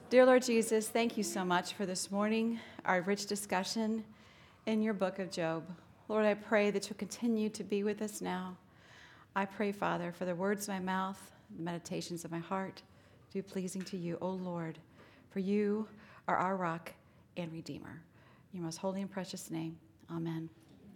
Dear Lord Jesus, thank you so much for this morning, our rich discussion in your book of Job. Lord, I pray that you'll continue to be with us now. I pray, Father, for the words of my mouth, the meditations of my heart, to be pleasing to you, O Lord, for you are our rock and redeemer. In your most holy and precious name, amen.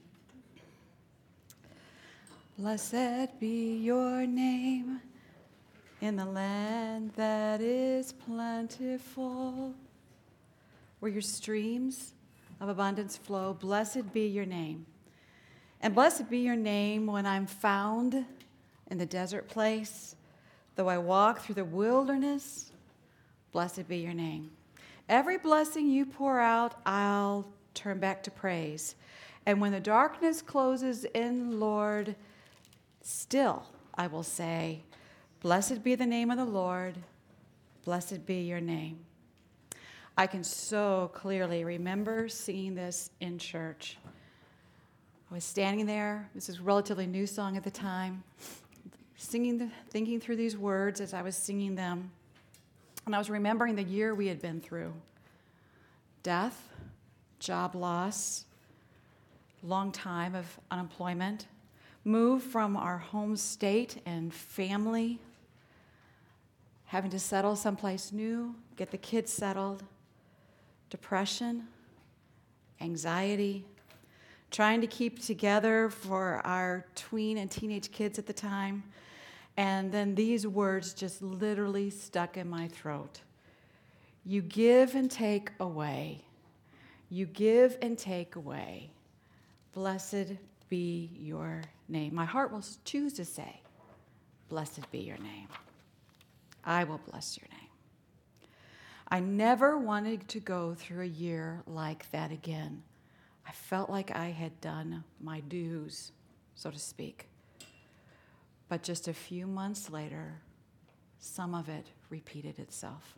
Blessed be your name in the land that is plentiful, where your streams of abundance flow. Blessed be your name. And blessed be your name when I'm found in the desert place. Though I walk through the wilderness, blessed be your name. Every blessing you pour out, I'll turn back to praise. And when the darkness closes in, Lord, still I will say, blessed be the name of the Lord. Blessed be your name. I can so clearly remember singing this in church. I was standing there. This is a relatively new song at the time. Thinking through these words as I was singing them. And I was remembering the year we had been through. Death, job loss, long time of unemployment, move from our home state and family, having to settle someplace new, get the kids settled, depression, anxiety, trying to keep together for our tween and teenage kids at the time. And then these words just literally stuck in my throat. You give and take away. You give and take away. Blessed be your name. My heart will choose to say, blessed be your name. I will bless your name. I never wanted to go through a year like that again. I felt like I had done my dues, so to speak. But just a few months later, some of it repeated itself.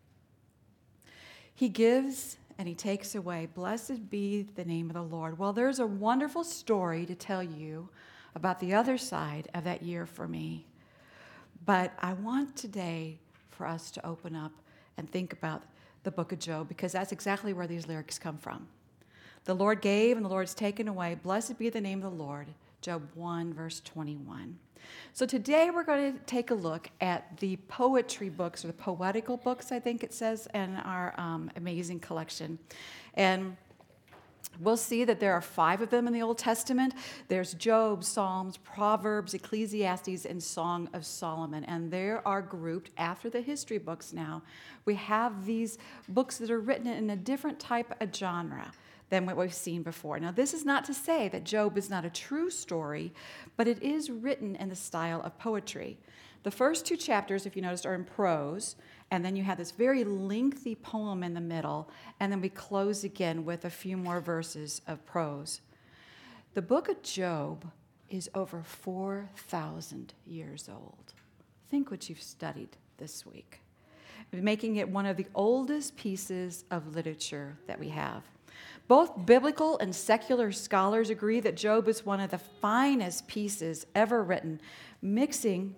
He gives and he takes away. Blessed be the name of the Lord. Well, there's a wonderful story to tell you about the other side of that year for me. But I want today for us to open up and think about the book of Job, because that's exactly where these lyrics come from. The Lord gave and the Lord's taken away. Blessed be the name of the Lord. Job 1, verse 21. So today we're going to take a look at the poetry books, or the poetical books, I think it says, in our amazing collection. And we'll see that there are 5 of them in the Old Testament. There's Job, Psalms, Proverbs, Ecclesiastes, and Song of Solomon. And they are grouped after the history books now. We have these books that are written in a different type of genre than what we've seen before. Now, this is not to say that Job is not a true story, but it is written in the style of poetry. The first 2 chapters, if you noticed, are in prose, and then you have this very lengthy poem in the middle, and then we close again with a few more verses of prose. The book of Job is over 4,000 years old. Think what you've studied this week, making it one of the oldest pieces of literature that we have. Both biblical and secular scholars agree that Job is one of the finest pieces ever written, mixing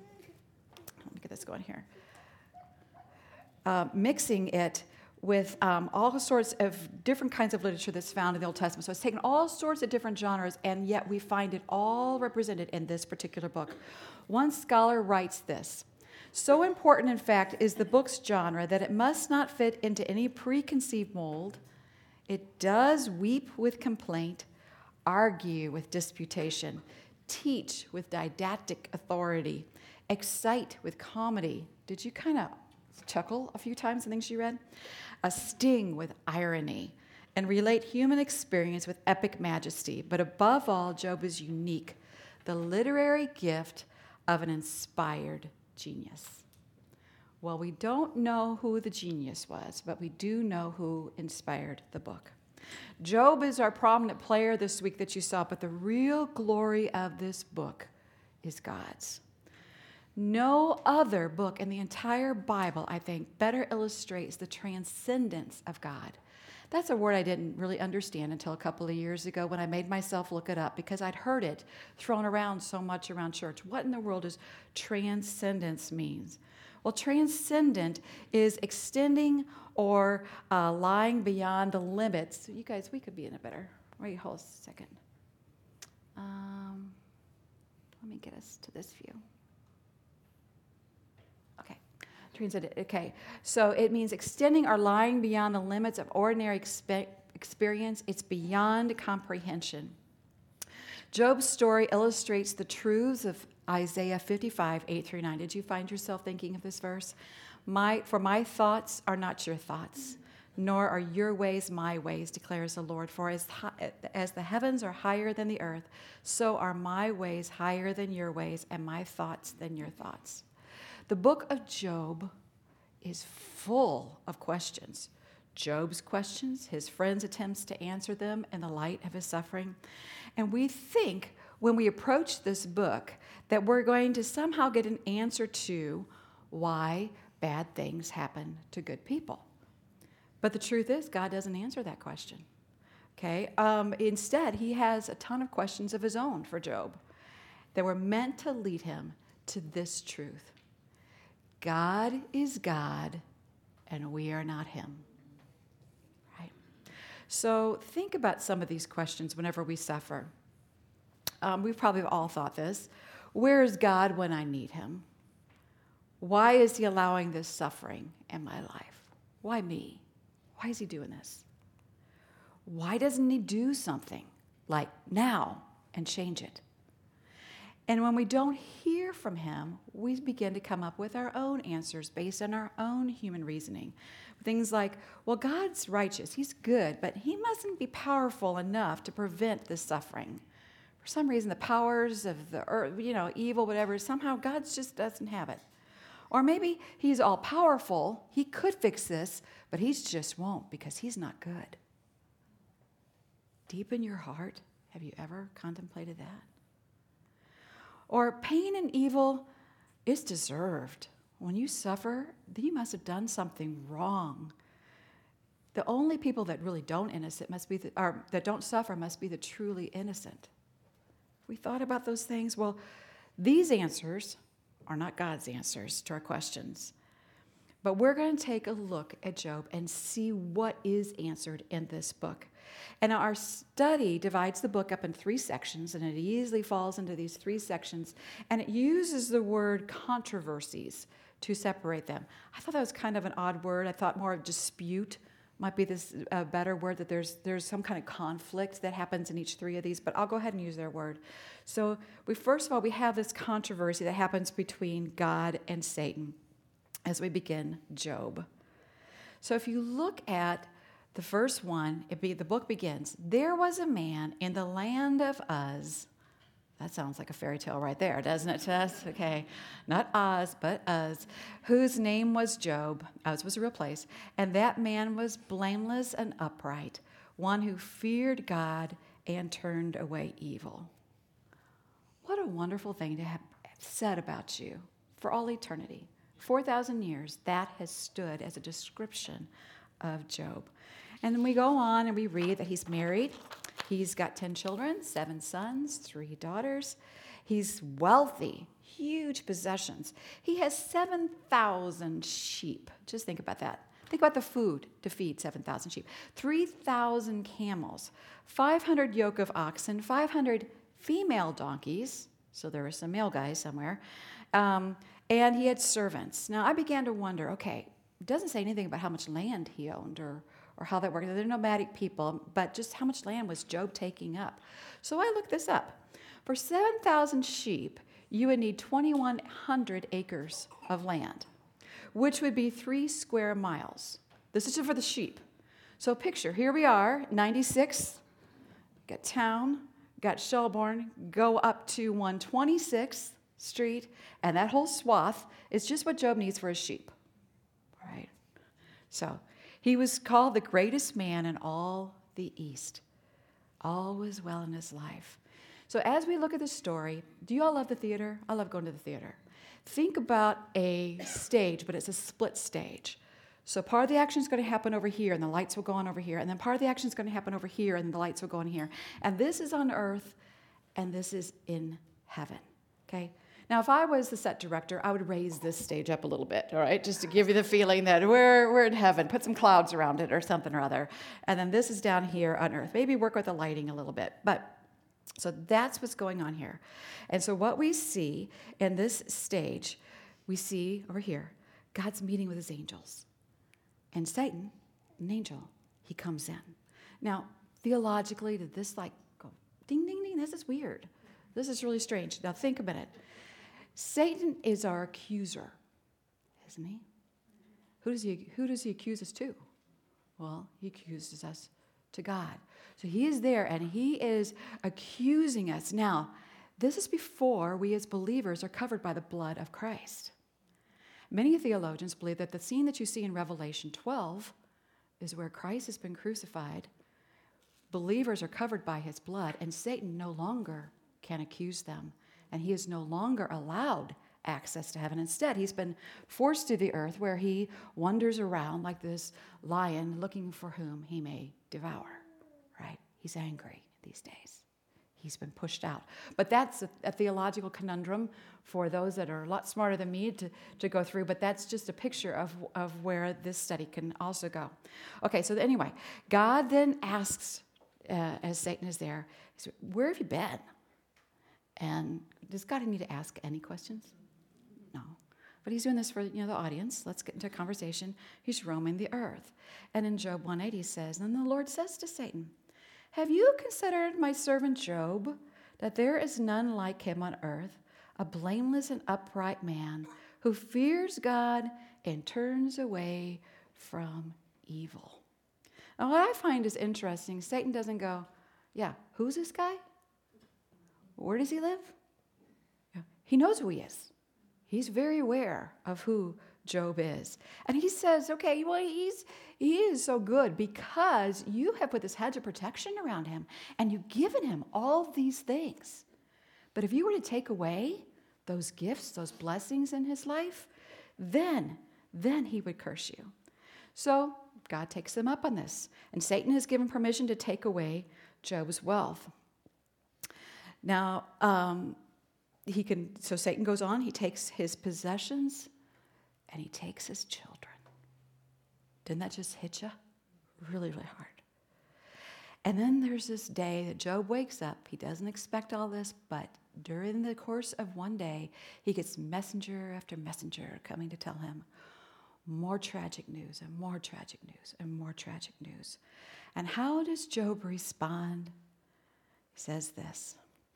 it with all sorts of different kinds of literature that's found in the Old Testament. So it's taken all sorts of different genres, and yet we find it all represented in this particular book. One scholar writes this: so important, in fact, is the book's genre that it must not fit into any preconceived mold. It does weep with complaint, argue with disputation, teach with didactic authority, excite with comedy. Did you kind of chuckle a few times in things you read? Sting with irony, and relate human experience with epic majesty. But above all, Job is unique, the literary gift of an inspired genius. Well, we don't know who the genius was, but we do know who inspired the book. Job is our prominent player this week that you saw, but the real glory of this book is God's. No other book in the entire Bible, I think, better illustrates the transcendence of God. That's a word I didn't really understand until a couple of years ago when I made myself look it up, because I'd heard it thrown around so much around church. What in the world does transcendence mean? Well, transcendent is extending or lying beyond the limits. You guys, we could be in a better. Wait, hold a second. Let me get us to this view. Okay, transcendent. Okay, so it means extending or lying beyond the limits of ordinary experience. It's beyond comprehension. Job's story illustrates the truths of Isaiah 55, 8 through 9. Did you find yourself thinking of this verse? For my thoughts are not your thoughts, nor are your ways my ways, declares the Lord. For as the heavens are higher than the earth, so are my ways higher than your ways, and my thoughts than your thoughts. The book of Job is full of questions. Job's questions, his friends' attempts to answer them in the light of his suffering. And we think when we approach this book that we're going to somehow get an answer to why bad things happen to good people. But the truth is, God doesn't answer that question. Okay? Instead, he has a ton of questions of his own for Job that were meant to lead him to this truth. God is God, and we are not him. Right? So think about some of these questions whenever we suffer. We've probably all thought this. Where is God when I need him? Why is he allowing this suffering in my life? Why me? Why is he doing this? Why doesn't he do something like now and change it? And when we don't hear from him, we begin to come up with our own answers based on our own human reasoning. Things like, well, God's righteous, he's good, but he mustn't be powerful enough to prevent this suffering. For some reason, the powers of the earth, evil, whatever, somehow God just doesn't have it. Or maybe he's all powerful, he could fix this, but he just won't because he's not good. Deep in your heart, have you ever contemplated that? Or pain and evil is deserved. When you suffer, then you must have done something wrong. The only people that really don't that don't suffer must be the truly innocent. We thought about those things. Well, these answers are not God's answers to our questions. But we're going to take a look at Job and see what is answered in this book. And our study divides the book up in 3 sections, and it easily falls into these 3 sections. And it uses the word controversies to separate them. I thought that was kind of an odd word. I thought more of dispute might be this better word, that there's some kind of conflict that happens in each 3 of these, but I'll go ahead and use their word. So first of all, we have this controversy that happens between God and Satan as we begin Job. So if you look at the first one, the book begins, there was a man in the land of Uz. That sounds like a fairy tale right there, doesn't it, Tess? Okay, not Oz, but Uz, whose name was Job. Uz was a real place. And that man was blameless and upright, one who feared God and turned away evil. What a wonderful thing to have said about you for all eternity. 4,000 years, that has stood as a description of Job. And then we go on and we read that he's married. He's got 10 children, 7 sons, 3 daughters. He's wealthy, huge possessions. He has 7,000 sheep. Just think about that. Think about the food to feed 7,000 sheep. 3,000 camels, 500 yoke of oxen, 500 female donkeys. So there were some male guys somewhere. And he had servants. Now, I began to wonder, okay, it doesn't say anything about how much land he owned or how that worked. They're nomadic people, but just how much land was Job taking up? So I looked this up. For 7,000 sheep, you would need 2,100 acres of land, which would be 3 square miles. This is for the sheep. So picture, here we are, 96, got town, got Shelbourne, go up to 126th Street, and that whole swath is just what Job needs for his sheep, right? So he was called the greatest man in all the East. All was well in his life. So as we look at the story, do you all love the theater? I love going to the theater. Think about a stage, but it's a split stage. So part of the action is going to happen over here, and the lights will go on over here. And then part of the action is going to happen over here, and the lights will go on here. And this is on earth, and this is in heaven, okay? Now, if I was the set director, I would raise this stage up a little bit, all right, just to give you the feeling that we're in heaven. Put some clouds around it or something or other. And then this is down here on earth. Maybe work with the lighting a little bit. But so that's what's going on here. And so what we see in this stage, we see over here, God's meeting with his angels. And Satan, an angel, he comes in. Now, theologically, did this like go ding, ding, ding? This is weird. This is really strange. Now, think a minute. Satan is our accuser, isn't he? Who does he accuse us to? Well, he accuses us to God. So he is there and he is accusing us. Now, this is before we as believers are covered by the blood of Christ. Many theologians believe that the scene that you see in Revelation 12 is where Christ has been crucified. Believers are covered by his blood, and Satan no longer can accuse them, and he is no longer allowed access to heaven. Instead, he's been forced to the earth where he wanders around like this lion looking for whom he may devour, right? He's angry these days. He's been pushed out. But that's a theological conundrum for those that are a lot smarter than me to go through, but that's just a picture of where this study can also go. Okay, so anyway, God then asks, as Satan is there, where have you been? And does God need to ask any questions? No. But he's doing this for the audience. Let's get into a conversation. He's roaming the earth. And in Job 1:8 he says, and the Lord says to Satan, have you considered my servant Job, that there is none like him on earth, a blameless and upright man who fears God and turns away from evil? Now, what I find is interesting, Satan doesn't go, yeah, who's this guy? Where does he live? Yeah, he knows who he is. He's very aware of who Job is. And he says, okay, well, he is so good because you have put this hedge of protection around him and you've given him all these things. But if you were to take away those gifts, those blessings in his life, then he would curse you. So God takes them up on this. And Satan has given permission to take away Job's wealth. Now, so Satan goes on, he takes his possessions and he takes his children. Didn't that just hit you? Really, really hard. And then there's this day that Job wakes up. He doesn't expect all this, but during the course of one day, he gets messenger after messenger coming to tell him more tragic news and more tragic news and more tragic news. And how does Job respond? He says this,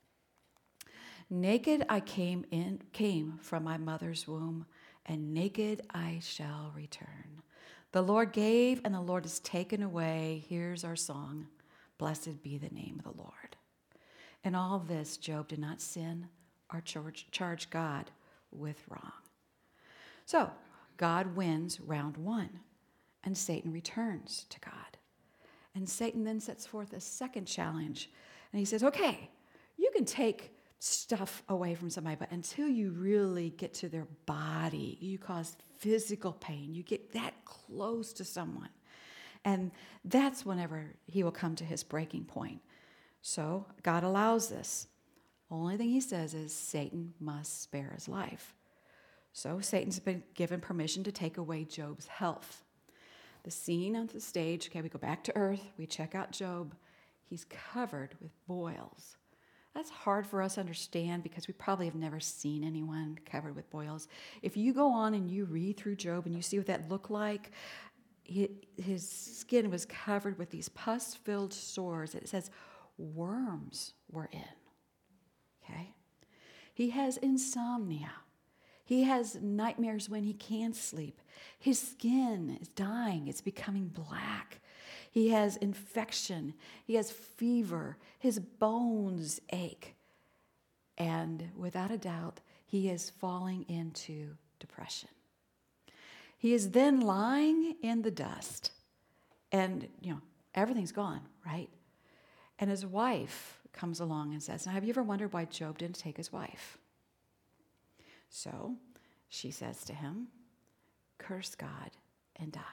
naked I came from my mother's womb, and naked I shall return. The Lord gave, and the Lord has taken away. Here's our song. Blessed be the name of the Lord. In all this, Job did not sin or charge God with wrong. So, God wins round one, and Satan returns to God. And Satan then sets forth a second challenge, and he says, okay, you can take stuff away from somebody, but until you really get to their body, you cause physical pain. You get that close to someone. And that's whenever he will come to his breaking point. So God allows this. Only thing he says is Satan must spare his life. So Satan's been given permission to take away Job's health. The scene on the stage, okay, we go back to earth, we check out Job. He's covered with boils. That's hard for us to understand because we probably have never seen anyone covered with boils. If you go on and you read through Job and you see what that looked like, his skin was covered with these pus-filled sores. It says worms were in, okay? He has insomnia. He has nightmares when he can't sleep. His skin is dying. It's becoming black. He has infection. He has fever. His bones ache. And without a doubt, he is falling into depression. He is then lying in the dust. And, everything's gone, right? And his wife comes along and says, now, have you ever wondered why Job didn't take his wife? So she says to him, curse God and die.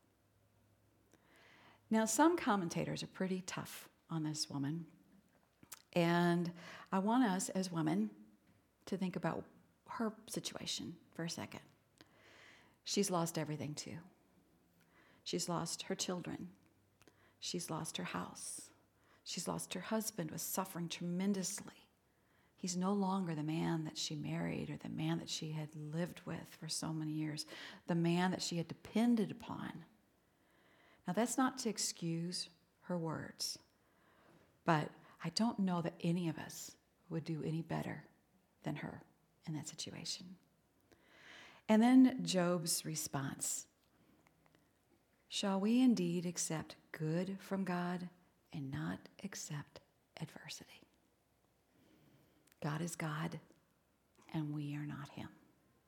Now, some commentators are pretty tough on this woman. And I want us as women to think about her situation for a second. She's lost everything too. She's lost her children. She's lost her house. She's lost her husband, was suffering tremendously. He's no longer the man that she married or the man that she had lived with for so many years, the man that she had depended upon. Now, that's not to excuse her words, but I don't know that any of us would do any better than her in that situation. And then Job's response. Shall we indeed accept good from God and not accept adversity? God is God, and we are not him.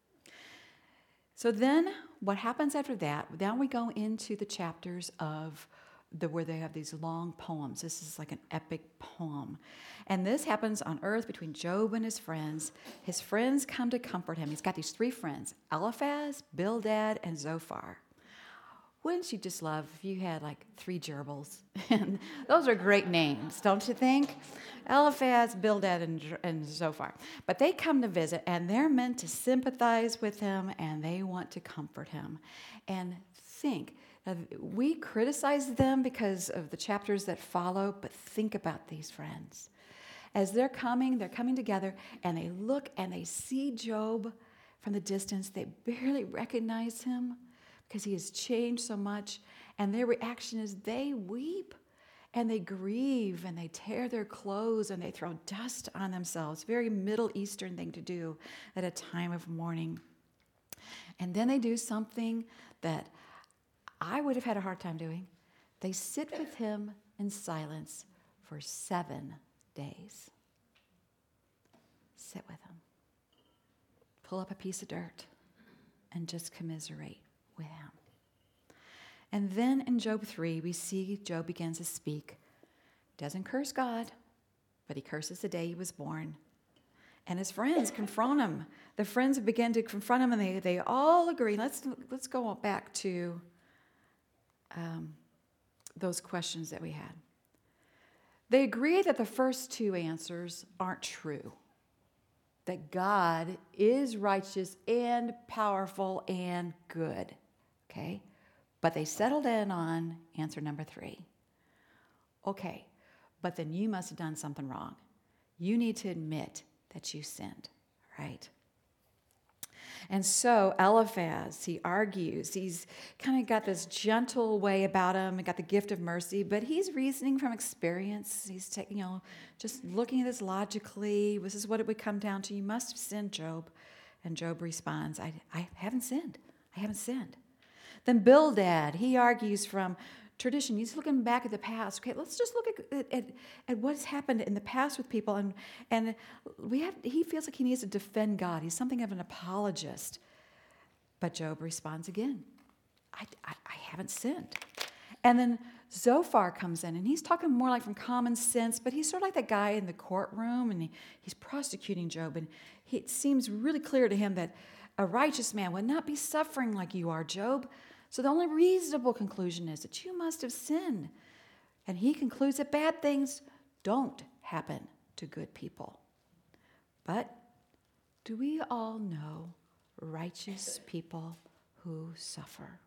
So then what happens after that, then we go into the chapters of where they have these long poems. This is like an epic poem. And this happens on earth between Job and his friends. His friends come to comfort him. He's got these three friends, Eliphaz, Bildad, and Zophar. Wouldn't you just love if you had like three gerbils? And those are great names, don't you think? Eliphaz, Bildad, and Zophar. But they come to visit, and they're meant to sympathize with him, and they want to comfort him. And think, we criticize them because of the chapters that follow, but think about these friends. As they're coming together, and they look and they see Job from the distance. They barely recognize him because he has changed so much. And their reaction is they weep and they grieve and they tear their clothes and they throw dust on themselves. Very Middle Eastern thing to do at a time of mourning. And then they do something that I would have had a hard time doing. They sit with him in silence for 7 days. Sit with him. Pull up a piece of dirt and just commiserate with him. And then in Job 3, we see Job begins to speak. Doesn't curse God, but he curses the day he was born. And his friends confront him. The friends begin to confront him, and they all agree. Let's go back to those questions that we had. They agree that the first two answers aren't true. That God is righteous and powerful and good. Okay? But they settled in on answer number 3. Okay, but then you must have done something wrong. You need to admit that you sinned, right? And so Eliphaz, he argues. He's kind of got this gentle way about him and got the gift of mercy, but he's reasoning from experience. He's taking, just looking at this logically. This is what it would come down to. You must have sinned, Job. And Job responds, I haven't sinned. I haven't sinned. Then Bildad, he argues from tradition. He's looking back at the past. Okay, let's just look at what's happened in the past with people, and he feels like he needs to defend God. He's something of an apologist. But Job responds again, I haven't sinned. And then Zophar comes in, and he's talking more like from common sense, but he's sort of like that guy in the courtroom, and he's prosecuting Job, and it seems really clear to him that a righteous man would not be suffering like you are, Job. So the only reasonable conclusion is that you must have sinned. And he concludes that bad things don't happen to good people. But do we all know righteous people who suffer?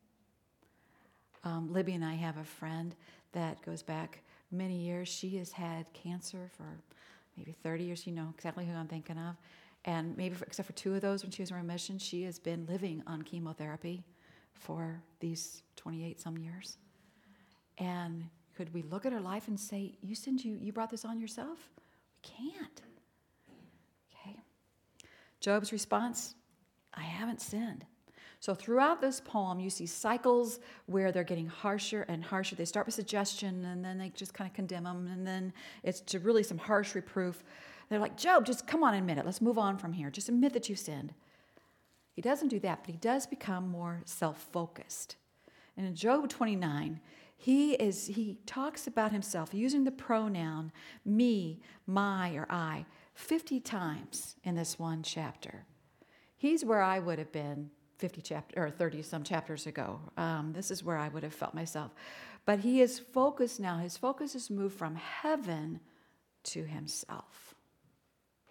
Libby and I have a friend that goes back many years. She has had cancer for maybe 30 years. You know exactly who I'm thinking of. And maybe except for 2 of those when she was in remission, she has been living on chemotherapy for these 28 some years. And could we look at her life and say, you sinned, you brought this on yourself? We can't. Okay. Job's response, I haven't sinned. So throughout this poem, you see cycles where they're getting harsher and harsher. They start with suggestion, and then they just kind of condemn them, and then it's to really some harsh reproof. They're like, Job, just come on and admit it. Let's move on from here. Just admit that you sinned. He doesn't do that, but he does become more self-focused. And in Job 29, he talks about himself using the pronoun me, my, or I 50 times in this one chapter. He's where I would have been 30 some chapters ago. This is where I would have felt myself. But he is focused now. His focus has moved from heaven to himself.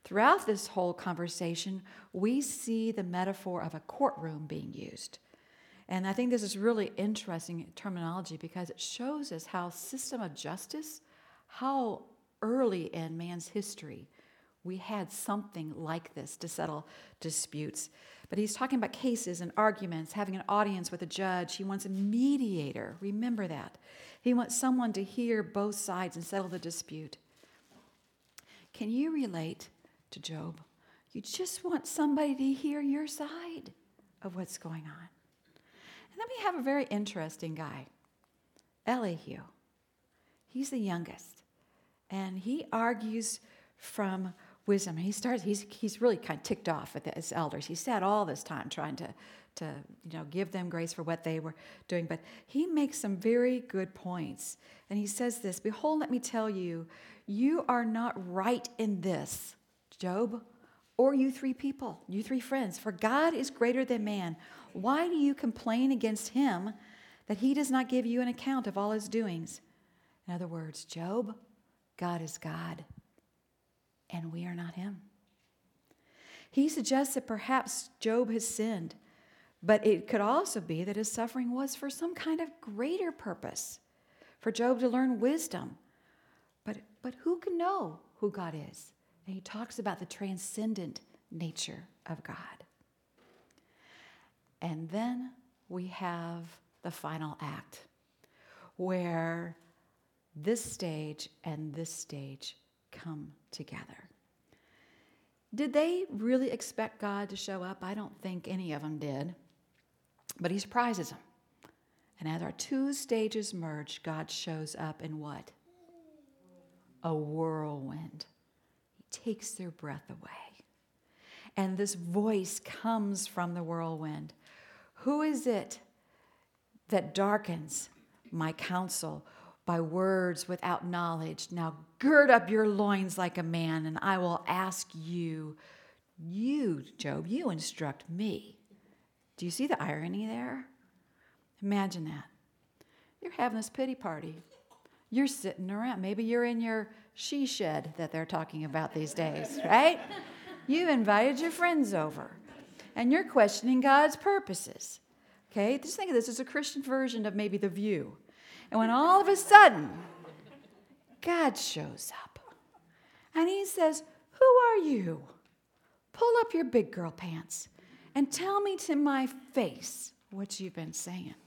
Throughout this whole conversation, we see the metaphor of a courtroom being used. And I think this is really interesting terminology because it shows us how system of justice, how early in man's history we had something like this to settle disputes. But he's talking about cases and arguments, having an audience with a judge. He wants a mediator. Remember that. He wants someone to hear both sides and settle the dispute. Can you relate to Job? You just want somebody to hear your side of what's going on. And then we have a very interesting guy, Elihu. He's the youngest, and he argues from wisdom. He's really kind of ticked off at his elders. He sat all this time trying to give them grace for what they were doing. But he makes some very good points. And he says this, "Behold, let me tell you, you are not right in this, Job, or you three people, you three friends, for God is greater than man. Why do you complain against him that he does not give you an account of all his doings?" In other words, Job, God is God, and we are not him. He suggests that perhaps Job has sinned, but it could also be that his suffering was for some kind of greater purpose, for Job to learn wisdom. But who can know who God is? And he talks about the transcendent nature of God. And then we have the final act, where this stage and this stage come together. Did they really expect God to show up? I don't think any of them did. But he surprises them. And as our two stages merge, God shows up in what? A whirlwind. He takes their breath away. And this voice comes from the whirlwind. Who is it that darkens my counsel by words without knowledge? Now gird up your loins like a man, and I will ask you, Job, you instruct me. Do you see the irony there? Imagine that. You're having this pity party. You're sitting around. Maybe you're in your she shed that they're talking about these days, right? You've invited your friends over, and you're questioning God's purposes. Okay? Just think of this as a Christian version of maybe The View. And when all of a sudden, God shows up, and he says, "Who are you? Pull up your big girl pants and tell me to my face what you've been saying."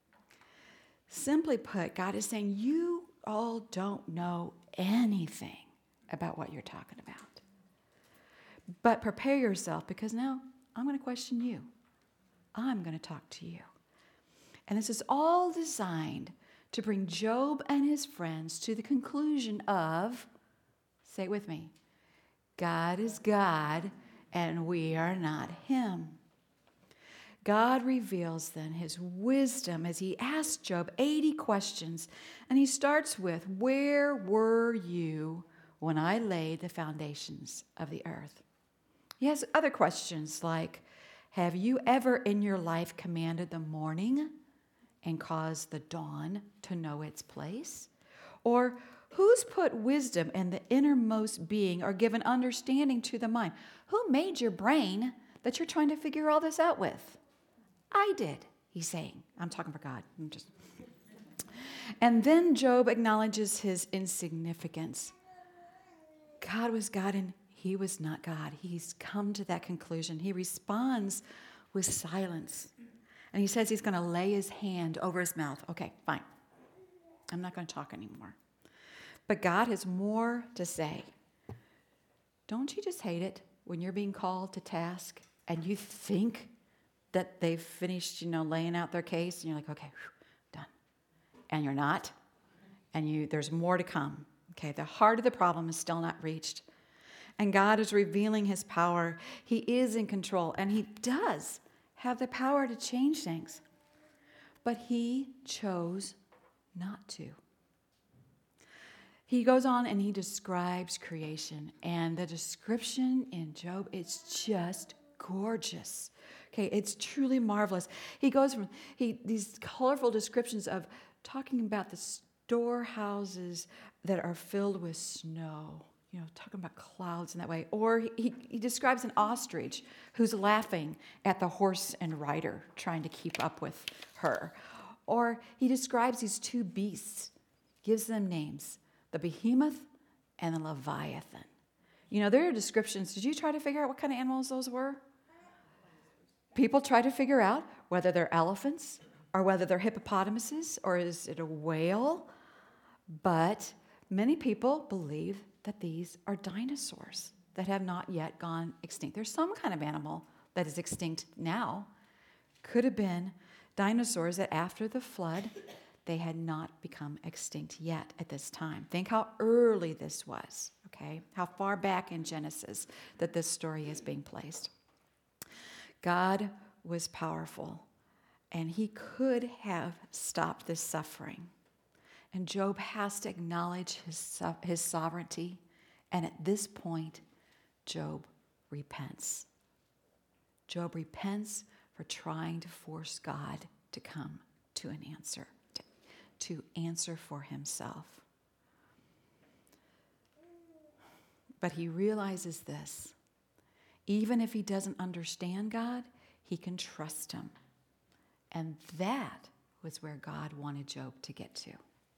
Simply put, God is saying, you all don't know anything about what you're talking about. But prepare yourself, because now I'm going to question you. I'm going to talk to you. And this is all designed to bring Job and his friends to the conclusion of, say it with me, God is God and we are not him. God reveals then his wisdom as he asks Job 80 questions. And he starts with, where were you when I laid the foundations of the earth? He has other questions like, have you ever in your life commanded the morning and caused the dawn to know its place? Or who's put wisdom in the innermost being or given understanding to the mind? Who made your brain that you're trying to figure all this out with? I did, he's saying. I'm talking for God. And then Job acknowledges his insignificance. God was God and he was not God. He's come to that conclusion. He responds with silence. And he says he's going to lay his hand over his mouth. Okay, fine. I'm not going to talk anymore. But God has more to say. Don't you just hate it when you're being called to task and you think that they've finished, laying out their case, and you're like, okay, done. And you're not. And there's more to come. Okay, the heart of the problem is still not reached. And God is revealing his power. He is in control, and he does have the power to change things. But he chose not to. He goes on and he describes creation. And the description in Job is just gorgeous. Okay, it's truly marvelous. He goes from these colorful descriptions of talking about the storehouses that are filled with snow. talking about clouds in that way. Or he describes an ostrich who's laughing at the horse and rider trying to keep up with her. Or he describes these two beasts, gives them names, the behemoth and the leviathan. There are descriptions. Did you try to figure out what kind of animals those were? People try to figure out whether they're elephants or whether they're hippopotamuses or is it a whale. But many people believe that these are dinosaurs that have not yet gone extinct. There's some kind of animal that is extinct now. Could have been dinosaurs that after the flood, they had not become extinct yet at this time. Think how early this was, okay? How far back in Genesis that this story is being placed. God was powerful, and he could have stopped this suffering. And Job has to acknowledge his sovereignty. And at this point, Job repents. Job repents for trying to force God to come to an answer, to answer for himself. But he realizes this. Even if he doesn't understand God, he can trust him. And that was where God wanted Job to get to.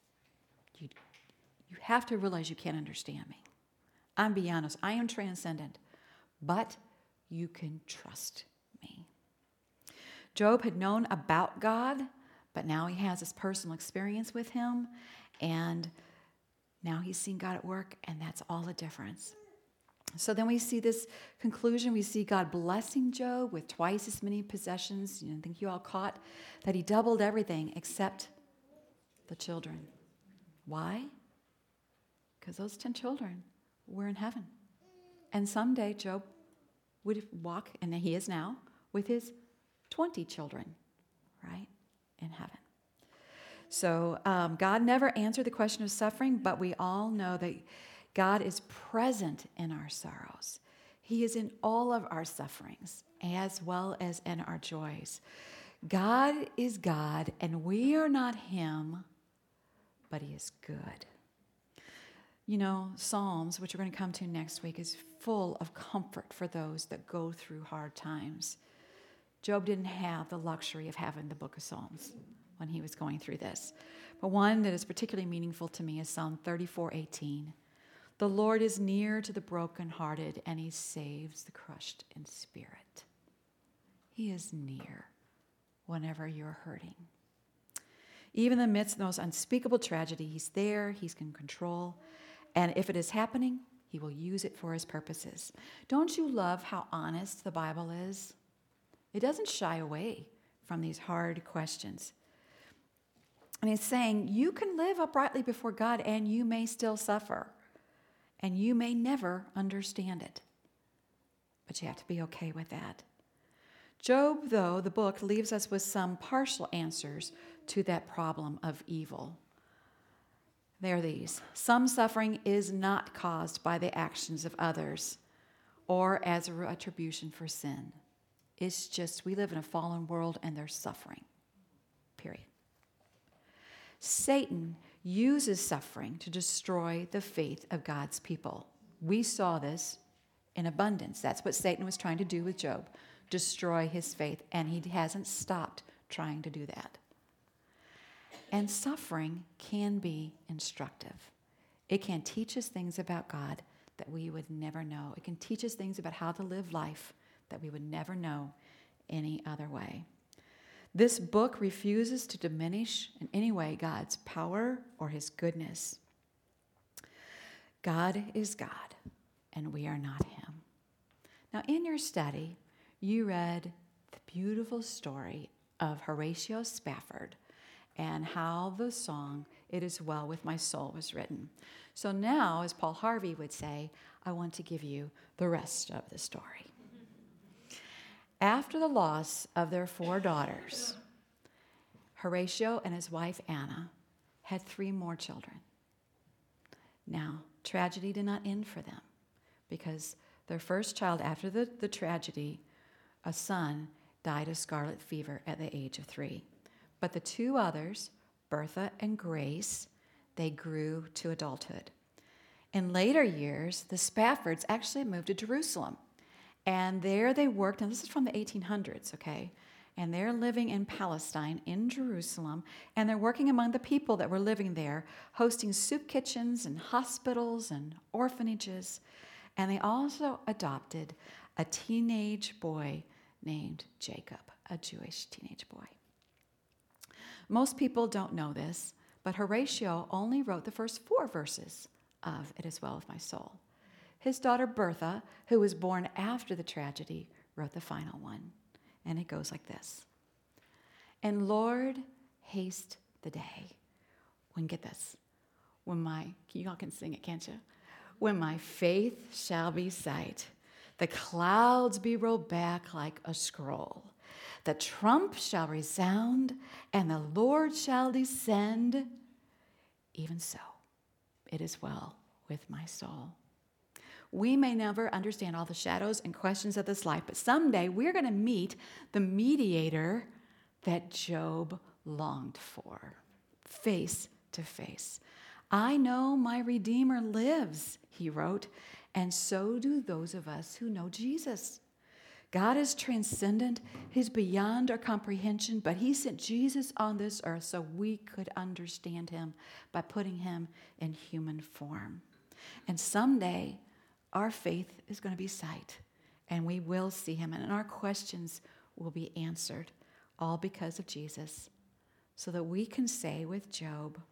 You have to realize you can't understand me. I'm beyond us. I am transcendent. But you can trust me. Job had known about God, but now he has this personal experience with him. And now he's seen God at work, and that's all the difference. So then we see this conclusion. We see God blessing Job with twice as many possessions. I think you all caught that he doubled everything except the children. Why? Because those 10 children were in heaven. And someday Job would walk, and he is now, with his 20 children, right, in heaven. So God never answered the question of suffering, but we all know that God is present in our sorrows. He is in all of our sufferings as well as in our joys. God is God, and we are not him, but he is good. Psalms, which we're going to come to next week, is full of comfort for those that go through hard times. Job didn't have the luxury of having the book of Psalms when he was going through this. But one that is particularly meaningful to me is Psalm 34:18. The Lord is near to the brokenhearted, and he saves the crushed in spirit. He is near whenever you're hurting. Even in the midst of the most unspeakable tragedy, he's there, he's in control. And if it is happening, he will use it for his purposes. Don't you love how honest the Bible is? It doesn't shy away from these hard questions. And it's saying you can live uprightly before God and you may still suffer. And you may never understand it. But you have to be okay with that. Job, though, the book leaves us with some partial answers to that problem of evil. They are these. Some suffering is not caused by the actions of others or as a retribution for sin. It's just we live in a fallen world and there's suffering. Period. Satan uses suffering to destroy the faith of God's people. We saw this in abundance. That's what Satan was trying to do with Job, destroy his faith, and he hasn't stopped trying to do that. And suffering can be instructive. It can teach us things about God that we would never know. It can teach us things about how to live life that we would never know any other way. This book refuses to diminish in any way God's power or his goodness. God is God, and we are not him. Now, in your study, you read the beautiful story of Horatio Spafford and how the song, It Is Well With My Soul, was written. So now, as Paul Harvey would say, I want to give you the rest of the story. After the loss of their 4 daughters, Horatio and his wife Anna had 3 more children. Now, tragedy did not end for them because their first child after the tragedy, a son, died of scarlet fever at the age of 3. But the 2 others, Bertha and Grace, they grew to adulthood. In later years, the Spaffords actually moved to Jerusalem. And there they worked, and this is from the 1800s, okay? And they're living in Palestine, in Jerusalem, and they're working among the people that were living there, hosting soup kitchens and hospitals and orphanages. And they also adopted a teenage boy named Jacob, a Jewish teenage boy. Most people don't know this, but Horatio only wrote the first 4 verses of It Is Well With My Soul. His daughter Bertha, who was born after the tragedy, wrote the final one. And it goes like this. And Lord, haste the day when, get this, when y'all can sing it, can't you? When my faith shall be sight, the clouds be rolled back like a scroll. The trump shall resound, and the Lord shall descend. Even so, it is well with my soul. We may never understand all the shadows and questions of this life, but someday we're going to meet the mediator that Job longed for, face to face. I know my Redeemer lives, he wrote, and so do those of us who know Jesus. God is transcendent. He's beyond our comprehension, but he sent Jesus on this earth so we could understand him by putting him in human form. And someday, our faith is going to be sight, and we will see him, and our questions will be answered, all because of Jesus, so that we can say with Job,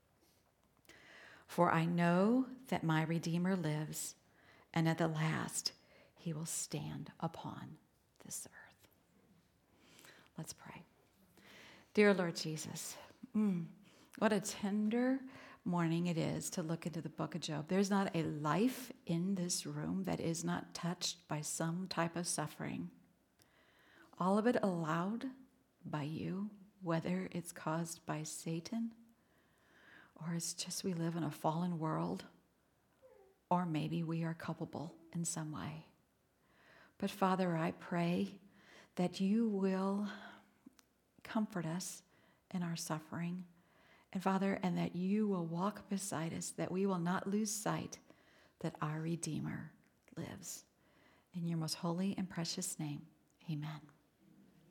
for I know that my Redeemer lives, and at the last he will stand upon this earth. Let's pray. Dear Lord Jesus, what a tender morning it is to look into the book of Job. There's not a life in this room that is not touched by some type of suffering. All of it allowed by you, whether it's caused by Satan, or it's just we live in a fallen world, or maybe we are culpable in some way. But Father, I pray that you will comfort us in our suffering. And Father, and that you will walk beside us, that we will not lose sight that our Redeemer lives. In your most holy and precious name, amen.